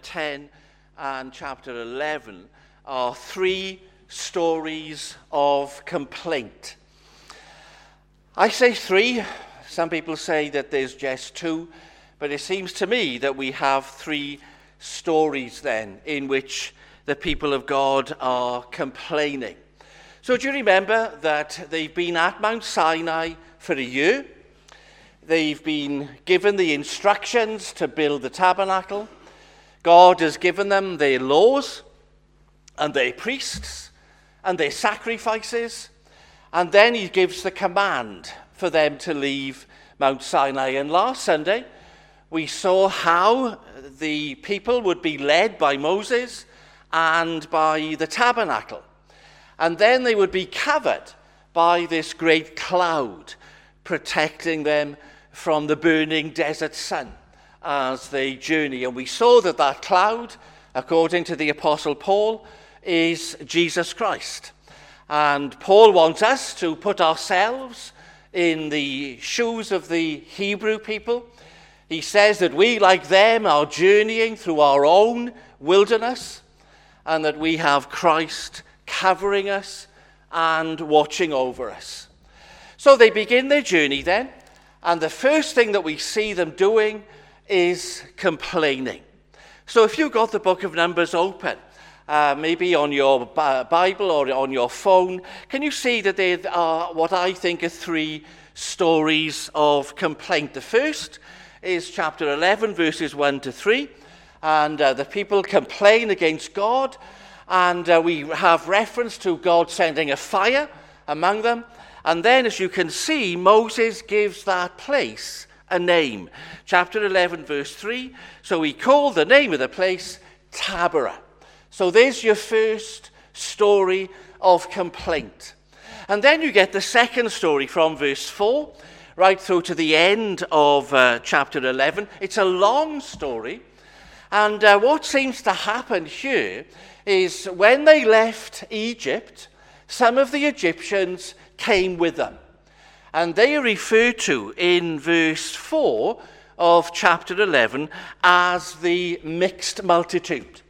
10 and chapter 11 are three stories of complaint. I say three. Some people say that there's just two, but it seems to me that we have three stories then in which the people of God are complaining. So do you remember that they've been at Mount Sinai for a year? They've been given the instructions to build the tabernacle. God has given them their laws and their priests and their sacrifices. And then he gives the command for them to leave Mount Sinai. And last Sunday, we saw how the people would be led by Moses and by the tabernacle. And then they would be covered by this great cloud, protecting them from the burning desert sun as they journey. And we saw that that cloud, according to the Apostle Paul, is Jesus Christ. And Paul wants us to put ourselves in the shoes of the Hebrew people. He says that we, like them, are journeying through our own wilderness, and that we have Christ covering us and watching over us. So they begin their journey then, and the first thing that we see them doing is complaining. So if you've got the book of Numbers open, maybe on your Bible or on your phone, can you see that there are what I think are three stories of complaint? The first is chapter 11, verses 1 to 3, and the people complain against God, and we have reference to God sending a fire among them. And then, as you can see, Moses gives that place a name. Chapter 11, verse 3, so he called the name of the place Taberah. So there's your first story of complaint. And then you get the second story from verse 4, right through to the end of chapter 11. It's a long story. And what seems to happen here is when they left Egypt, some of the Egyptians came with them. And they are referred to in verse 4 of chapter 11 as the mixed multitude.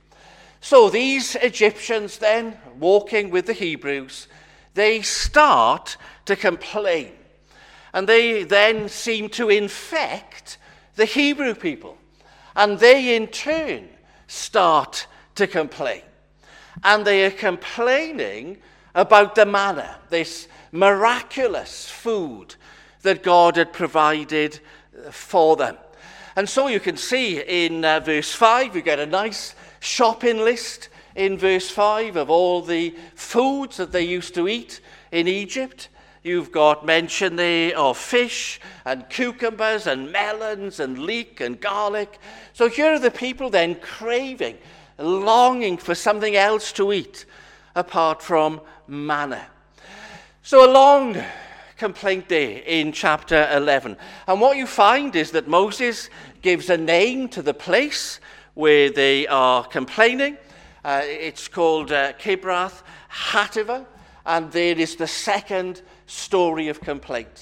So these Egyptians then, walking with the Hebrews, they start to complain. And they then seem to infect the Hebrew people. And they in turn start to complain. And they are complaining about the manna, this miraculous food that God had provided for them. And so you can see in verse 5, you get a nice shopping list in verse 5 of all the foods that they used to eat in Egypt. You've got mention there of fish and cucumbers and melons and leek and garlic. So here are the people then craving, longing for something else to eat apart from manna. So a long complaint there in chapter 11. And what you find is that Moses gives a name to the place where they are complaining. It's called Kibroth Hattaavah, and there is the second story of complaint.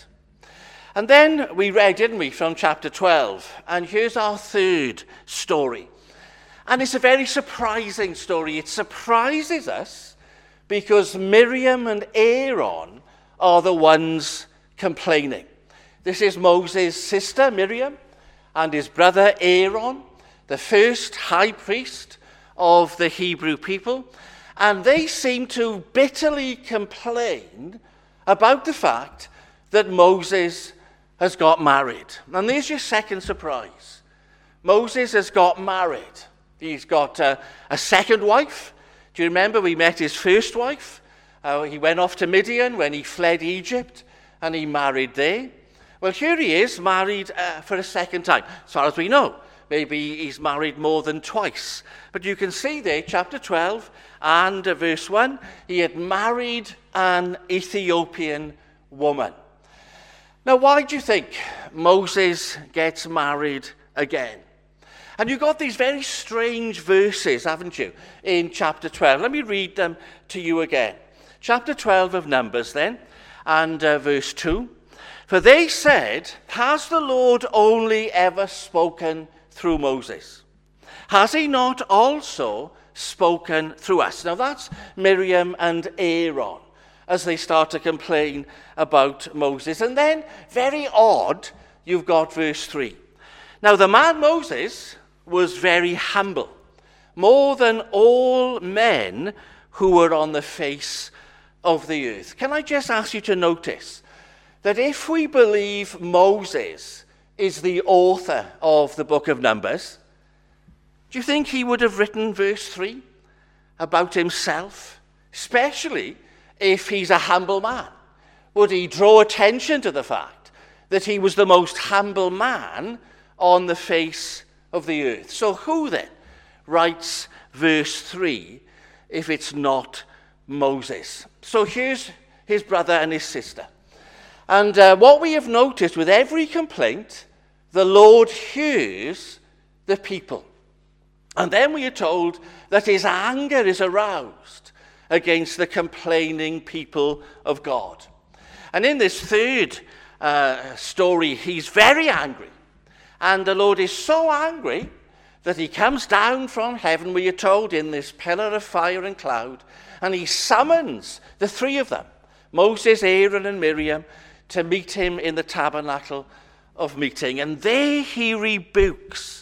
And then we read, didn't we, from chapter 12. And here's our third story. And it's a very surprising story. It surprises us because Miriam and Aaron are the ones complaining. This is Moses' sister, Miriam, and his brother Aaron, the first high priest of the Hebrew people. And they seem to bitterly complain about the fact that Moses has got married. And there's your second surprise. Moses has got married. He's got a second wife. Do you remember we met his first wife? He went off to Midian when he fled Egypt, and he married there. Well, here he is, married for a second time. As far as we know, maybe he's married more than twice. But you can see there, chapter 12 and verse 1, he had married an Ethiopian woman. Now, why do you think Moses gets married again? And you've got these very strange verses, haven't you, in chapter 12. Let me read them to you again. Chapter 12 of Numbers then, and verse 2. For they said, has the Lord only ever spoken through Moses? Has he not also spoken through us? Now that's Miriam and Aaron as they start to complain about Moses. And then, very odd, you've got verse 3. Now the man Moses was very humble, more than all men who were on the face of the earth. Can I just ask you to notice that if we believe Moses is the author of the book of Numbers, do you think he would have written verse 3 about himself? Especially if he's a humble man. Would he draw attention to the fact that he was the most humble man on the face of the earth? So who then writes verse 3 if it's not Moses? So here's his brother and his sister. And what we have noticed with every complaint, the Lord hears the people. And then we are told that his anger is aroused against the complaining people of God. And in this third story, he's very angry. And the Lord is so angry that he comes down from heaven, we are told, in this pillar of fire and cloud, and he summons the three of them, Moses, Aaron, and Miriam, to meet him in the tabernacle of meeting. And there he rebukes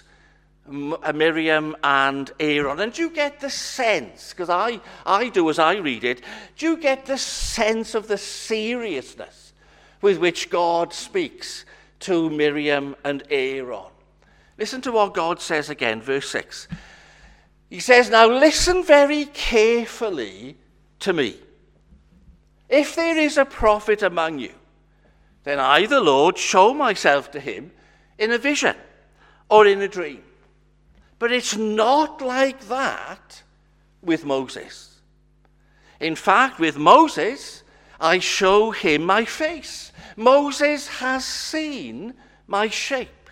Miriam and Aaron. And do you get the sense, because I do as I read it, do you get the sense of the seriousness with which God speaks to Miriam and Aaron? Listen to what God says again, verse 6. He says, "Now listen very carefully to me. If there is a prophet among you, then I, the Lord, show myself to him in a vision or in a dream. But it's not like that with Moses. In fact, with Moses, I show him my face. Moses has seen my shape.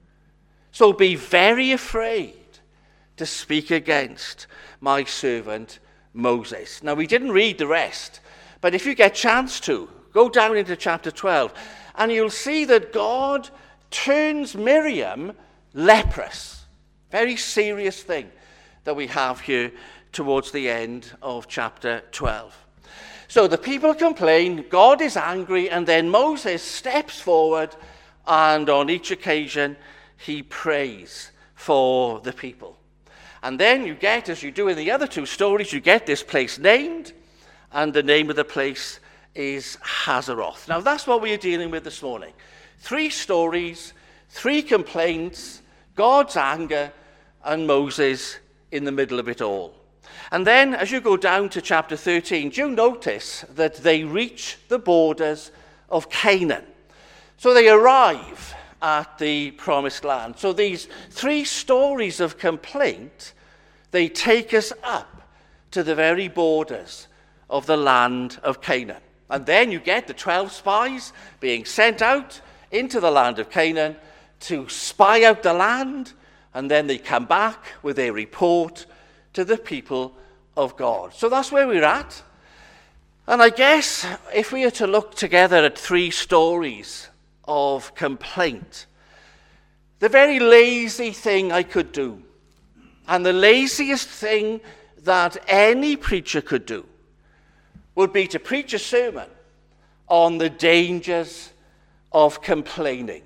So be very afraid to speak against my servant Moses." Now, we didn't read the rest, but if you get a chance to, go down into chapter 12, and you'll see that God turns Miriam leprous. Very serious thing that we have here towards the end of chapter 12. So the people complain, God is angry, and then Moses steps forward, and on each occasion he prays for the people. And then you get, as you do in the other two stories, you get this place named, and the name of the place is Hazeroth. Now that's what we are dealing with this morning. 3 stories, 3 complaints, God's anger, and Moses in the middle of it all. And then as you go down to chapter 13, do you notice that they reach the borders of Canaan? So they arrive at the promised land. So these 3 stories of complaint, they take us up to the very borders of the land of Canaan. And then you get the 12 spies being sent out into the land of Canaan to spy out the land, and then they come back with a report to the people of God. So that's where we're at. And I guess if we are to look together at 3 stories of complaint, the very lazy thing I could do, and the laziest thing that any preacher could do, would be to preach a sermon on the dangers of complaining.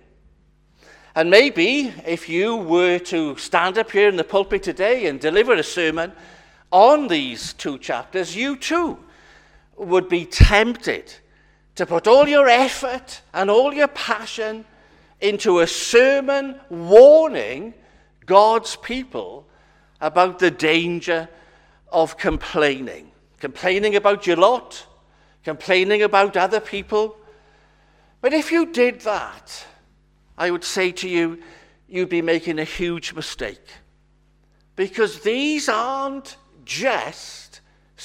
And maybe if you were to stand up here in the pulpit today and deliver a sermon on these 2 chapters, you too would be tempted to put all your effort and all your passion into a sermon warning God's people about the danger of complaining. Complaining about your lot, complaining about other people. But if you did that, I would say to you, you'd be making a huge mistake. Because these aren't just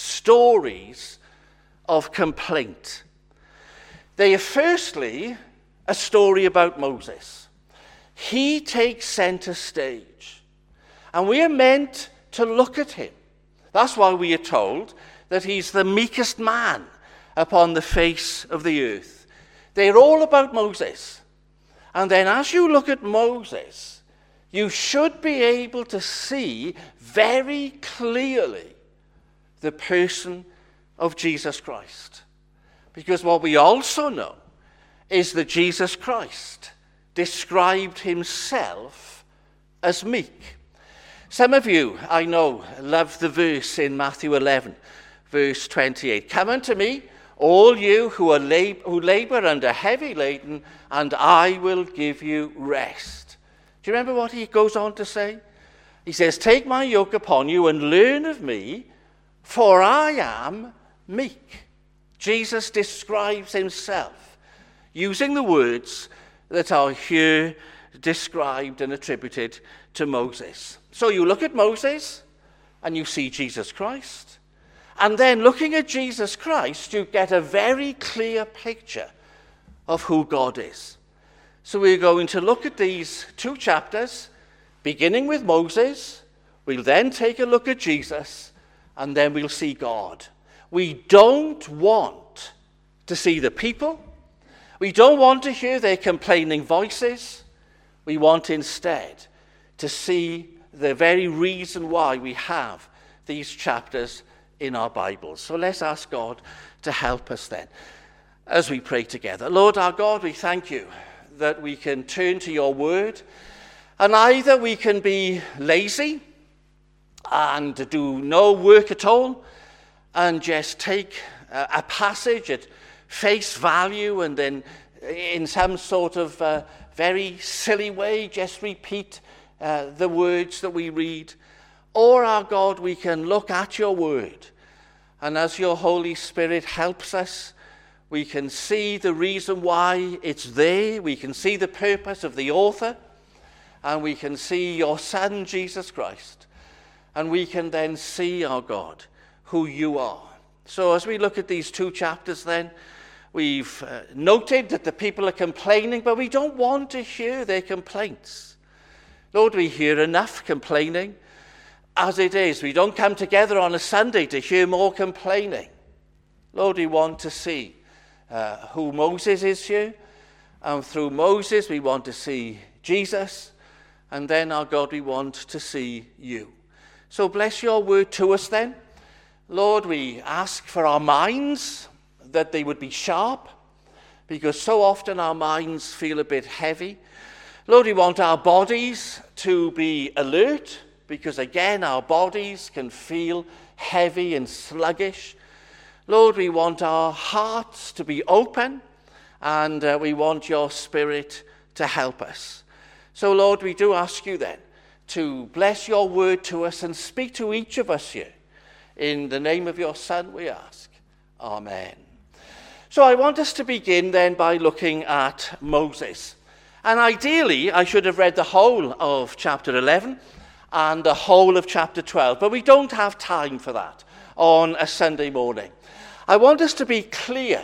stories of complaint. They are firstly a story about Moses. He takes center stage. And we are meant to look at him. That's why we are told that he's the meekest man upon the face of the earth. They're all about Moses. And then as you look at Moses, you should be able to see very clearly the person of Jesus Christ. Because what we also know is that Jesus Christ described himself as meek. Some of you, I know, love the verse in Matthew 11, verse 28. Come unto me, all you who labor under heavy laden, and I will give you rest. Do you remember what he goes on to say? He says, take my yoke upon you and learn of me, for I am meek. Jesus describes himself using the words that are here described and attributed to Moses. So you look at Moses and you see Jesus Christ. And then looking at Jesus Christ, you get a very clear picture of who God is. So we're going to look at these 2 chapters, beginning with Moses. We'll then take a look at Jesus, and then we'll see God. We don't want to see the people. We don't want to hear their complaining voices. We want instead to see the very reason why we have these chapters in our Bibles. So let's ask God to help us then as we pray together. Lord our God, we thank you that we can turn to your word, and either we can be lazy and do no work at all and just take a passage at face value and then in some sort of very silly way just repeat the words that we read. Or, our God, we can look at your word, and as your Holy Spirit helps us, we can see the reason why it's there. We can see the purpose of the author, and we can see your Son, Jesus Christ. And we can then see, our God, who you are. So as we look at these 2 chapters then, we've noted that the people are complaining, but we don't want to hear their complaints. Lord, we hear enough complaining as it is. We don't come together on a Sunday to hear more complaining. Lord, we want to see who Moses is here. And through Moses, we want to see Jesus. And then, our God, we want to see you. So bless your word to us then. Lord, we ask for our minds, that they would be sharp, because so often our minds feel a bit heavy. Lord, we want our bodies to be alert, because again, our bodies can feel heavy and sluggish. Lord, we want our hearts to be open, and we want your Spirit to help us. So, Lord, we do ask you then to bless your word to us and speak to each of us here. In the name of your Son, we ask. Amen. So I want us to begin then by looking at Moses. And ideally, I should have read the whole of chapter 11 and the whole of chapter 12, but we don't have time for that on a Sunday morning. I want us to be clear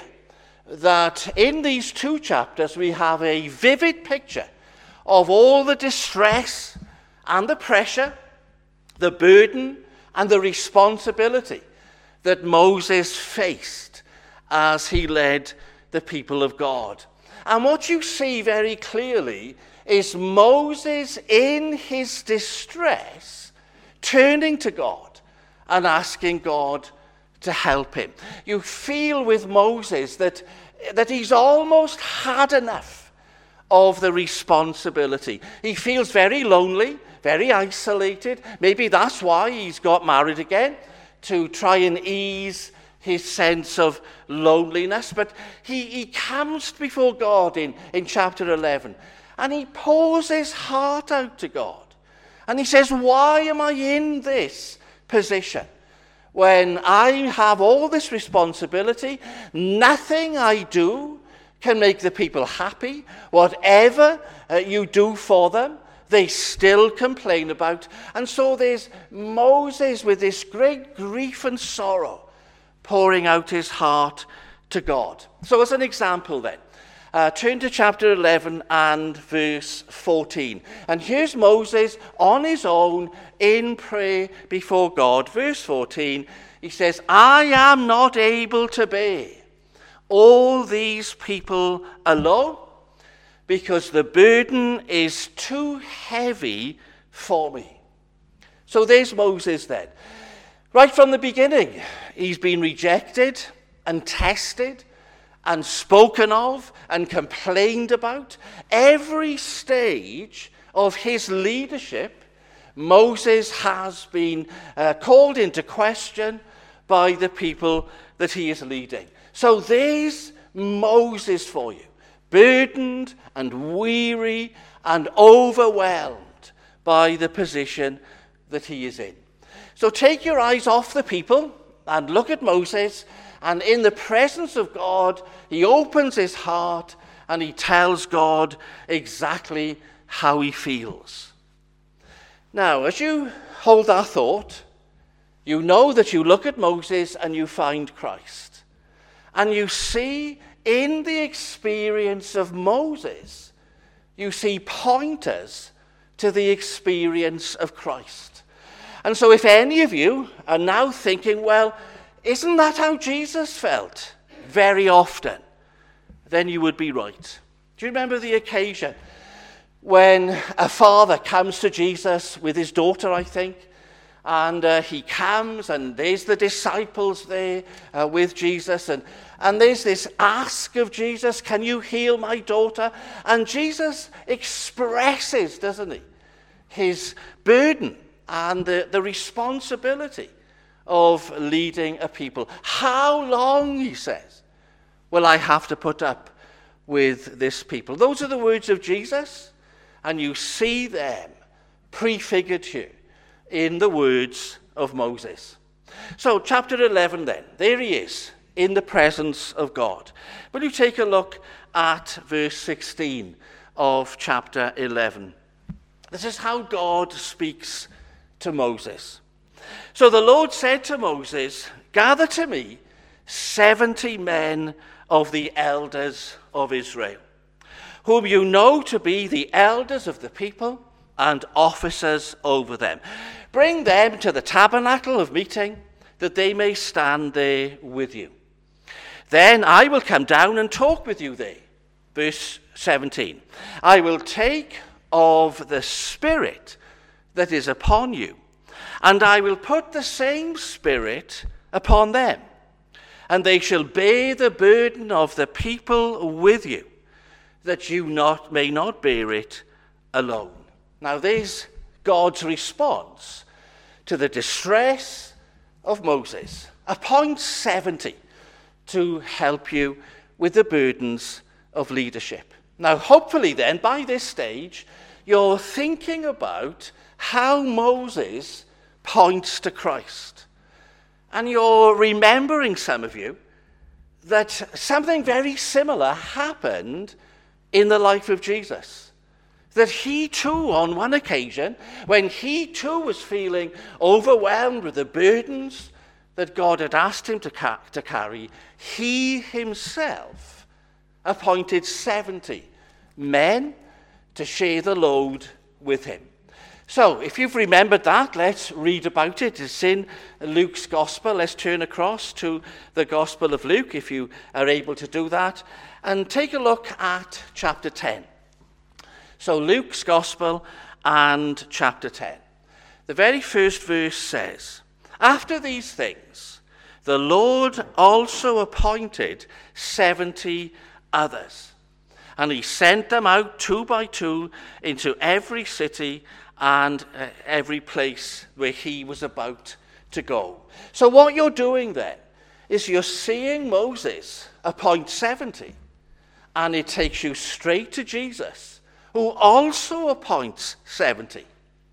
that in these 2 chapters we have a vivid picture of all the distress and the pressure, the burden and the responsibility that Moses faced as he led the people of God. And what you see very clearly is Moses, in his distress, turning to God and asking God to help him. You feel with Moses that he's almost had enough of the responsibility. He feels very lonely, very isolated. Maybe that's why he's got married again, to try and ease his sense of loneliness. But he comes before God in chapter 11, and he pours his heart out to God. And he says, why am I in this position when I have all this responsibility? Nothing I do can make the people happy. Whatever you do for them, they still complain about. And so there's Moses with this great grief and sorrow pouring out his heart to God. So as an example then, turn to chapter 11 and verse 14. And here's Moses on his own in prayer before God. Verse 14, he says, I am not able to bear all these people alone. because the burden is too heavy for me. So there's Moses then. Right from the beginning, he's been rejected and tested and spoken of and complained about. Every stage of his leadership, Moses has been called into question by the people that he is leading. So there's Moses for you, burdened and weary and overwhelmed by the position that he is in. So take your eyes off the people and look at Moses, and in the presence of God, he opens his heart and he tells God exactly how he feels. Now, as you hold that thought, you know that you look at Moses and you find Christ. And you see in the experience of Moses, you see pointers to the experience of Christ. And so if any of you are now thinking, well, isn't that how Jesus felt very often? Then you would be right. Do you remember the occasion when a father comes to Jesus with his daughter, I think, and he comes and there's the disciples there with Jesus, and there's this ask of Jesus, can you heal my daughter? And Jesus expresses, doesn't he, his burden and the responsibility of leading a people. How long, he says, will I have to put up with this people? Those are the words of Jesus, and you see them prefigured here in the words of Moses. So chapter 11 then, there he is in the presence of God. Will you take a look at verse 16 of chapter 11? This is how God speaks to Moses. So the Lord said to Moses, gather to me 70 men of the elders of Israel, whom you know to be the elders of the people and officers over them. Bring them to the tabernacle of meeting, that they may stand there with you. Then I will come down and talk with you there. Verse 17. I will take of the Spirit that is upon you, and I will put the same Spirit upon them, and they shall bear the burden of the people with you, that you may not bear it alone. Now there's God's response to the distress of Moses. Appoint 70 to help you with the burdens of leadership. Now hopefully then, by this stage, you're thinking about how Moses points to Christ. And you're remembering, some of you, that something very similar happened in the life of Jesus. That he too, on one occasion, when he too was feeling overwhelmed with the burdens that God had asked him to carry, he himself appointed 70 men to share the load with him. So, if you've remembered that, let's read about it. It's in Luke's Gospel. Let's turn across to the Gospel of Luke, if you are able to do that, and take a look at chapter 10. So, Luke's Gospel and chapter 10. The very first verse says, after these things, the Lord also appointed 70 others, and he sent them out 2 by 2 into every city and every place where he was about to go. So what you're doing then is you're seeing Moses appoint 70, and it takes you straight to Jesus, who also appoints 70.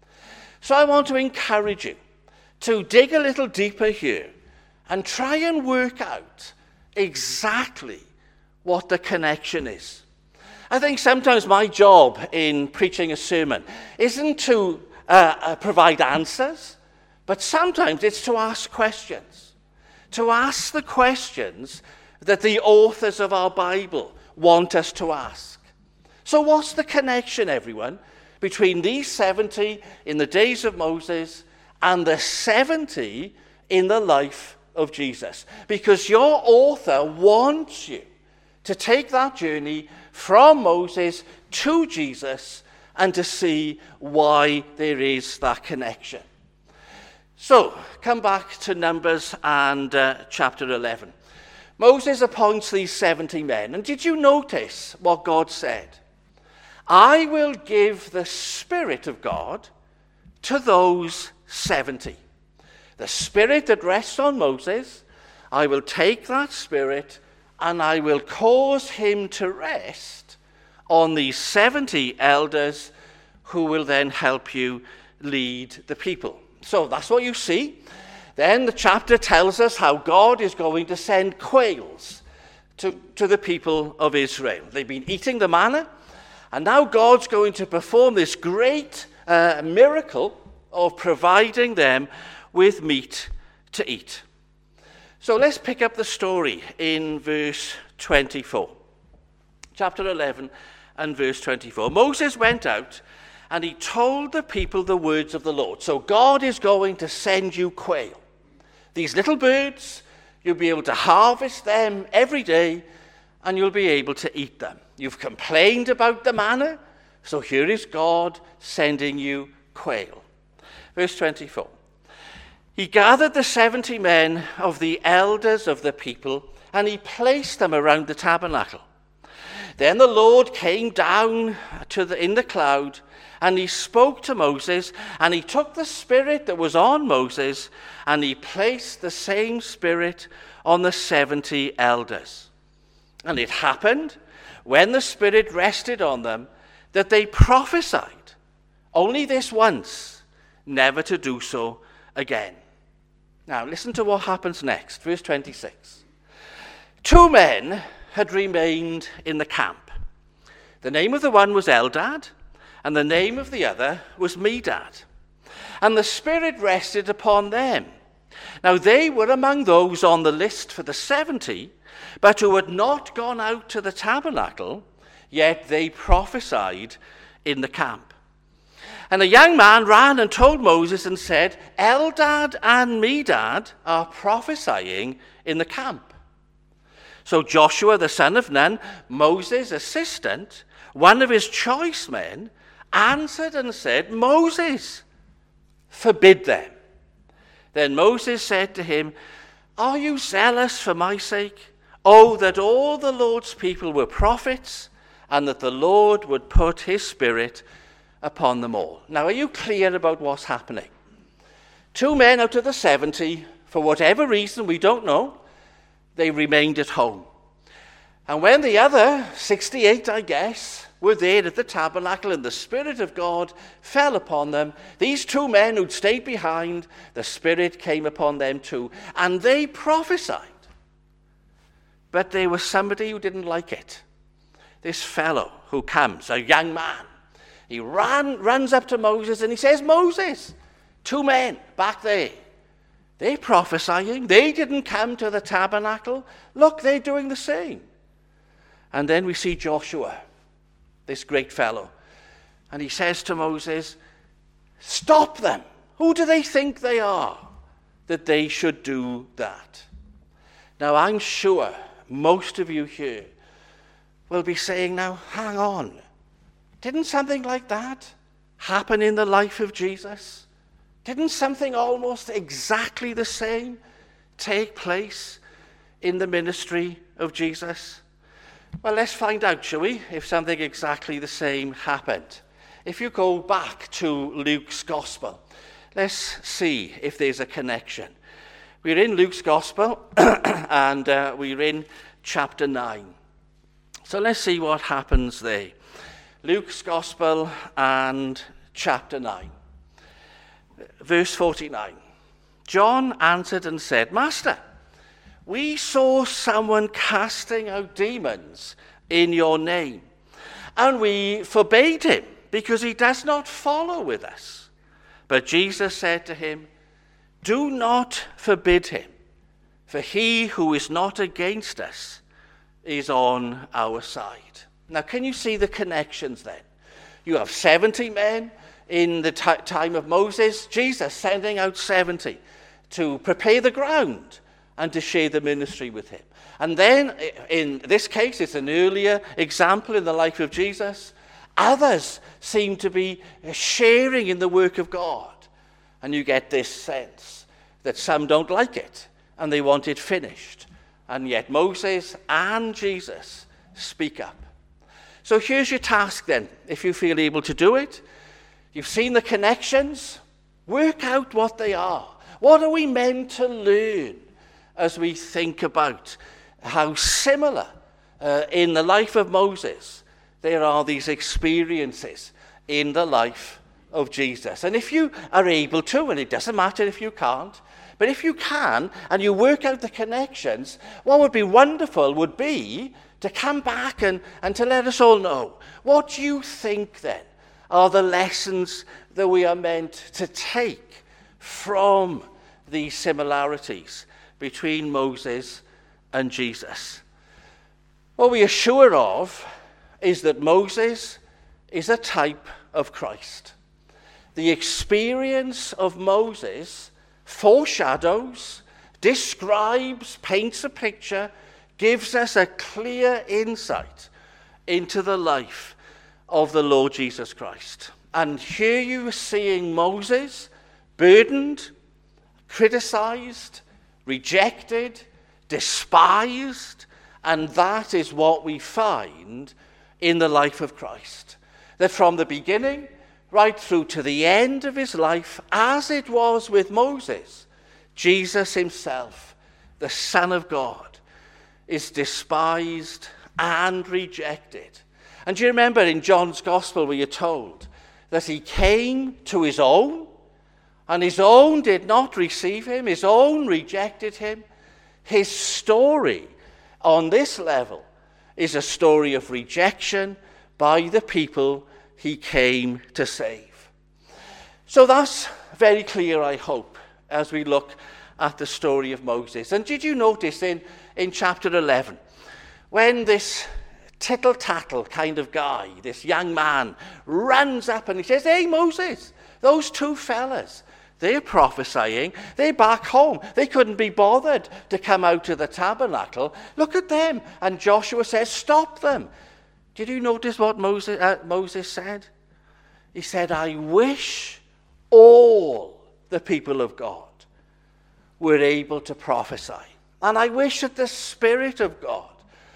So I want to encourage you to dig a little deeper here and try and work out exactly what the connection is. I think sometimes my job in preaching a sermon isn't to provide answers, but sometimes it's to ask questions. To ask the questions that the authors of our Bible want us to ask. So what's the connection, everyone, between these 70 in the days of Moses and the 70 in the life of Jesus? Because your author wants you to take that journey from Moses to Jesus and to see why there is that connection. So, come back to Numbers and chapter 11. Moses appoints these 70 men. And did you notice what God said? I will give the Spirit of God to those 70. The Spirit that rests on Moses, I will take that Spirit and I will cause him to rest on these 70 elders who will then help you lead the people. So that's what you see. Then the chapter tells us how God is going to send quails to the people of Israel. They've been eating the manna, and now God's going to perform this great miracle of providing them with meat to eat. So let's pick up the story in verse 24. Chapter 11 and verse 24. Moses went out and he told the people the words of the Lord. So God is going to send you quail. These little birds, you'll be able to harvest them every day and you'll be able to eat them. You've complained about the manna, so here is God sending you quail. Verse 24. He gathered the 70 men of the elders of the people and he placed them around the tabernacle. Then the Lord came down in the cloud and he spoke to Moses, and he took the Spirit that was on Moses and he placed the same Spirit on the 70 elders. And it happened, when the Spirit rested on them, that they prophesied, only this once, never to do so again. Now listen to what happens next, verse 26. 2 men had remained in the camp. The name of the one was Eldad, and the name of the other was Medad. And the Spirit rested upon them. Now they were among those on the list for the 70, but who had not gone out to the tabernacle, yet they prophesied in the camp. And a young man ran and told Moses and said, Eldad and Medad are prophesying in the camp. So Joshua the son of Nun, Moses' assistant, one of his choice men, answered and said, Moses, forbid them. Then Moses said to him, are you zealous for my sake? Oh, that all the Lord's people were prophets, and that the Lord would put his Spirit upon them all. Now, are you clear about what's happening? 2 men out of the 70, for whatever reason, we don't know, they remained at home. And when the other 68, I guess, were there at the tabernacle and the Spirit of God fell upon them, these 2 men who'd stayed behind, the Spirit came upon them too, and they prophesied. But there was somebody who didn't like it. This fellow who comes, a young man, he runs up to Moses and he says, Moses, 2 men back there, they're prophesying. They didn't come to the tabernacle. Look, they're doing the same. And then we see Joshua, this great fellow, and he says to Moses, stop them. Who do they think they are that they should do that? Now, I'm sure most of you here will be saying, now, hang on. Didn't something like that happen in the life of Jesus? Didn't something almost exactly the same take place in the ministry of Jesus? Well, let's find out, shall we, if something exactly the same happened. If you go back to Luke's Gospel, let's see if there's a connection. We're in Luke's Gospel, and we're in chapter 9. So let's see what happens there. Luke's Gospel and chapter 9. Verse 49. John answered and said, Master, we saw someone casting out demons in your name, and we forbade him because he does not follow with us. But Jesus said to him, do not forbid him, for he who is not against us is on our side. Now, can you see the connections then? You have 70 men in the time of Moses, Jesus sending out 70 to prepare the ground and to share the ministry with him. And then, in this case, it's an earlier example in the life of Jesus. Others seem to be sharing in the work of God. And you get this sense that some don't like it and they want it finished. And yet Moses and Jesus speak up. So here's your task then, if you feel able to do it. You've seen the connections. Work out what they are. What are we meant to learn as we think about how similar in the life of Moses there are these experiences in the life of Jesus? And if you are able to, and it doesn't matter if you can't, but if you can and you work out the connections, what would be wonderful would be to come back and to let us all know, what do you think then are the lessons that we are meant to take from these similarities between Moses and Jesus? What we are sure of is that Moses is a type of Christ. The experience of Moses foreshadows, describes, paints a picture, gives us a clear insight into the life of the Lord Jesus Christ. And here you are seeing Moses burdened, criticized, rejected, despised, and that is what we find in the life of Christ. That from the beginning right through to the end of his life, as it was with Moses, Jesus himself, the Son of God, is despised and rejected. And do you remember in John's Gospel we are told that he came to his own, and his own did not receive him, his own rejected him. His story on this level is a story of rejection by the people he came to save. So that's very clear, I hope, as we look at the story of Moses. And did you notice in chapter 11, when this tittle-tattle kind of guy, this young man, runs up and he says, "Hey, Moses, those two fellas, they're prophesying. They're back home. They couldn't be bothered to come out to the tabernacle. Look at them." And Joshua says, "Stop them." Did you notice what Moses said? He said, "I wish all the people of God were able to prophesy. And I wish that the Spirit of God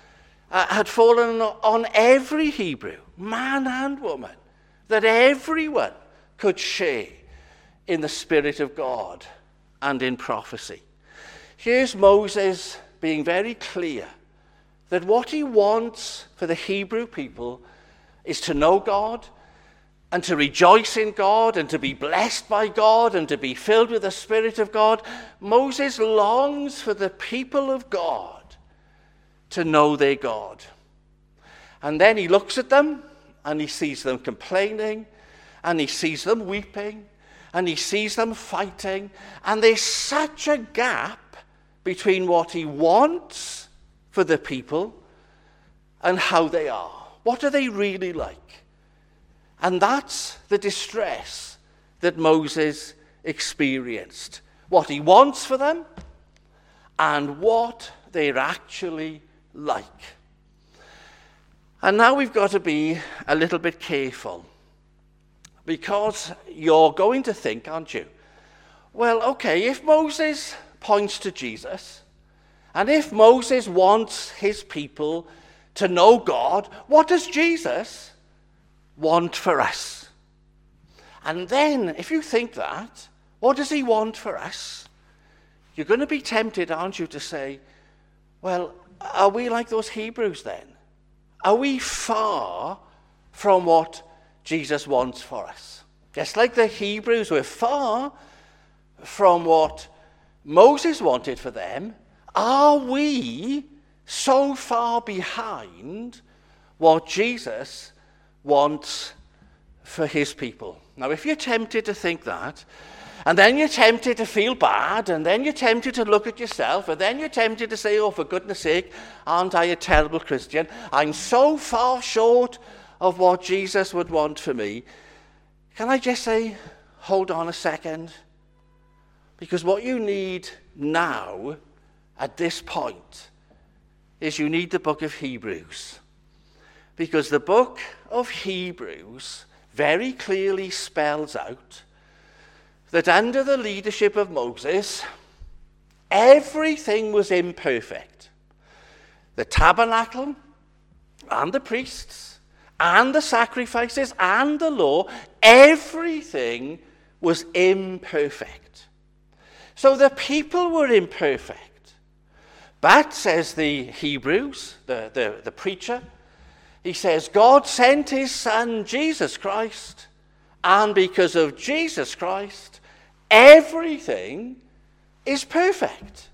had fallen on every Hebrew, man and woman, that everyone could share in the Spirit of God and in prophecy." Here's Moses being very clear that what he wants for the Hebrew people is to know God and to rejoice in God and to be blessed by God and to be filled with the Spirit of God. Moses longs for the people of God to know their God. And then he looks at them and he sees them complaining and he sees them weeping and he sees them fighting. And there's such a gap between what he wants for the people and how they are. What are they really like? And that's the distress that Moses experienced. What he wants for them and what they're actually like. And now we've got to be a little bit careful, because you're going to think, aren't you? Well, okay, if Moses points to Jesus, and if Moses wants his people to know God, what does Jesus want for us? And then, if you think that, what does he want for us? You're going to be tempted, aren't you, to say, well, are we like those Hebrews then? Are we far from what Jesus wants for us? Just like the Hebrews were far from what Moses wanted for them, are we so far behind what Jesus wants for his people? Now, if you're tempted to think that, and then you're tempted to feel bad, and then you're tempted to look at yourself, and then you're tempted to say, "Oh, for goodness sake, aren't I a terrible Christian? I'm so far short of what Jesus would want for me." Can I just say, hold on a second? Because what you need now at this point is you need the book of Hebrews. Because the book of Hebrews very clearly spells out that under the leadership of Moses, everything was imperfect. The tabernacle and the priests and the sacrifices and the law, everything was imperfect. So the people were imperfect. But, says the Hebrews, the preacher, he says, God sent his son, Jesus Christ, and because of Jesus Christ, everything is perfect.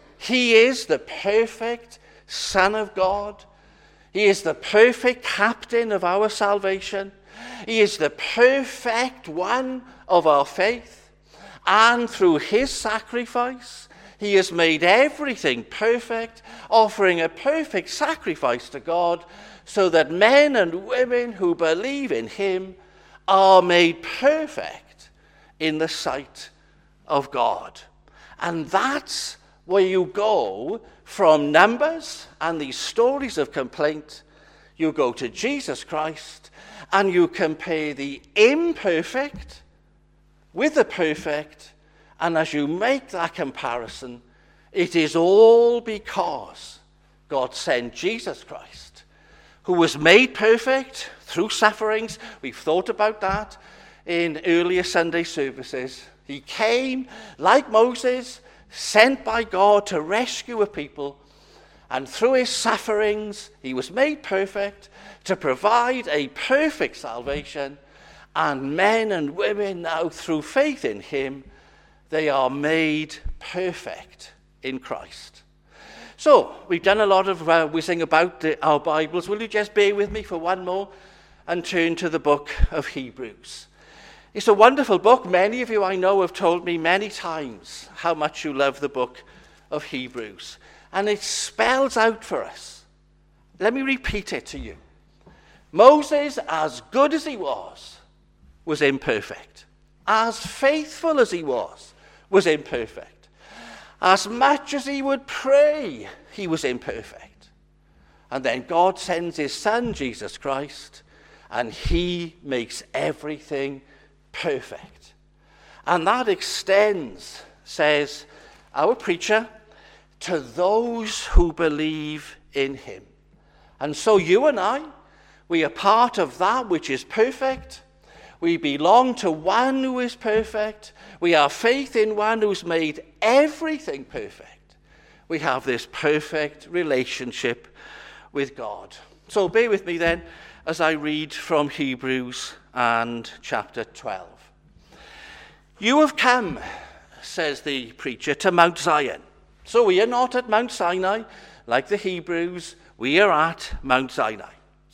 He is the perfect Son of God. He is the perfect captain of our salvation. He is the perfect one of our faith. And through his sacrifice, he has made everything perfect, offering a perfect sacrifice to God, so that men and women who believe in him are made perfect in the sight of God. And that's where you go from Numbers and these stories of complaint. You go to Jesus Christ and you compare the imperfect with the perfect. And as you make that comparison, it is all because God sent Jesus Christ, who was made perfect through sufferings. We've thought about that in earlier Sunday services. He came like Moses, sent by God to rescue a people. And through his sufferings, he was made perfect to provide a perfect salvation. And men and women now, through faith in him, they are made perfect in Christ. So, we've done a lot of whizzing about our Bibles. Will you just bear with me for one more and turn to the book of Hebrews? It's a wonderful book. Many of you I know have told me many times how much you love the book of Hebrews. And it spells out for us. Let me repeat it to you. Moses, as good as he was imperfect. As faithful as he was imperfect. As much as he would pray, he was imperfect. And then God sends his son, Jesus Christ, and he makes everything perfect. And that extends, says our preacher, to those who believe in him. And so you and I, we are part of that which is perfect. We belong to one who is perfect. We have faith in one who's made everything perfect. We have this perfect relationship with God. So bear with me then as I read from Hebrews and chapter 12. You have come, says the preacher, to Mount Zion. So we are not at Mount Sinai like the Hebrews. We are at Mount Zion.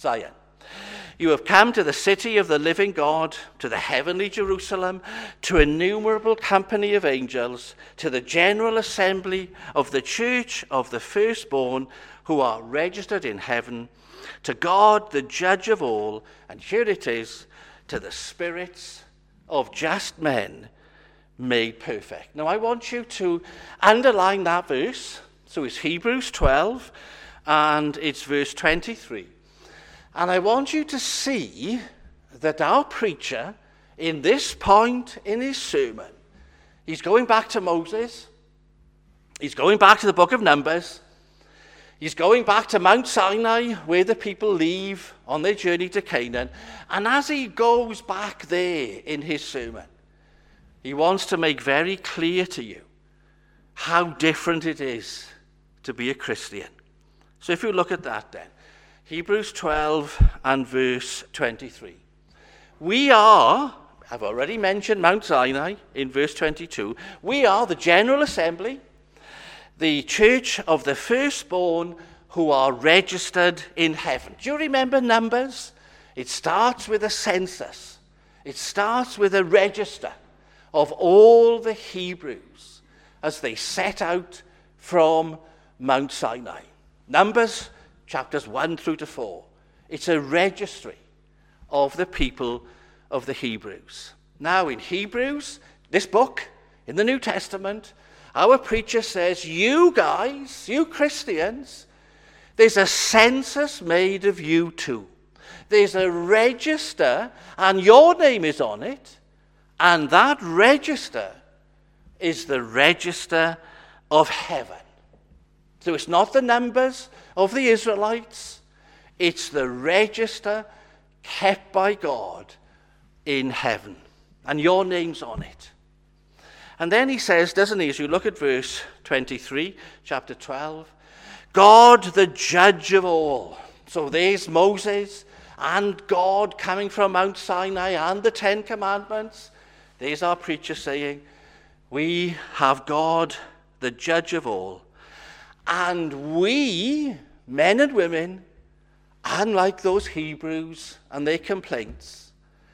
You have come to the city of the living God, to the heavenly Jerusalem, to an innumerable company of angels, to the general assembly of the church of the firstborn who are registered in heaven, to God, the judge of all, and here it is, to the spirits of just men made perfect. Now I want you to underline that verse. So it's Hebrews 12, and it's verse 23. And I want you to see that our preacher, in this point in his sermon, he's going back to Moses, he's going back to the book of Numbers, he's going back to Mount Sinai, where the people leave on their journey to Canaan. And as he goes back there in his sermon, he wants to make very clear to you how different it is to be a Christian. So if you look at that then, Hebrews 12 and verse 23. We are, I've already mentioned Mount Sinai in verse 22, we are the general assembly, the church of the firstborn who are registered in heaven. Do you remember Numbers? It starts with a census. It starts with a register of all the Hebrews as they set out from Mount Sinai. Numbers chapters 1 through to 4. It's a registry of the people of the Hebrews. Now in Hebrews, this book in the New Testament, Our preacher says, you guys, you Christians, there's a census made of you too. There's a register, and your name is on it, and that register is the register of heaven. So it's not the numbers of the Israelites, it's the register kept by God in heaven, and your name's on it. And then he says, doesn't he, as you look at verse 23, chapter 12, God, the judge of all. So there's Moses and God coming from Mount Sinai and the Ten Commandments. There's our preacher saying, we have God, the judge of all. And we, men and women, unlike those Hebrews and their complaints,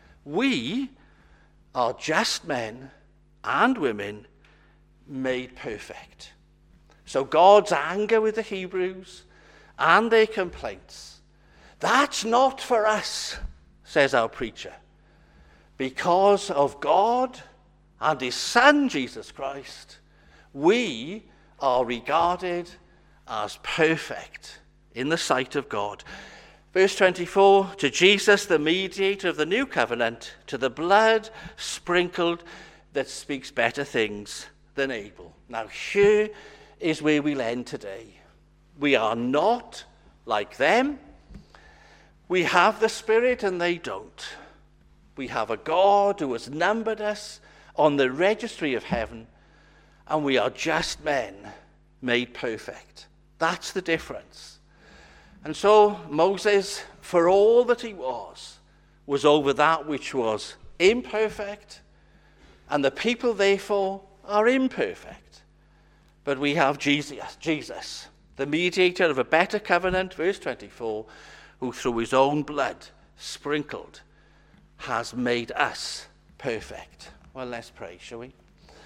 we are just men and women made perfect. So God's anger with the Hebrews and their complaints, that's not for us, says our preacher. Because of God and his Son, Jesus Christ, we are regarded as perfect in the sight of God. Verse 24, to Jesus, the mediator of the new covenant, to the blood sprinkled that speaks better things than Abel. Now here is where we'll end today. We are not like them. We have the Spirit and they don't. We have a God who has numbered us on the registry of heaven, and we are just men made perfect. That's the difference. And so Moses, for all that he was over that which was imperfect, and the people therefore are imperfect. But we have Jesus, the mediator of a better covenant, verse 24, who through his own blood sprinkled has made us perfect. Well, let's pray, shall we?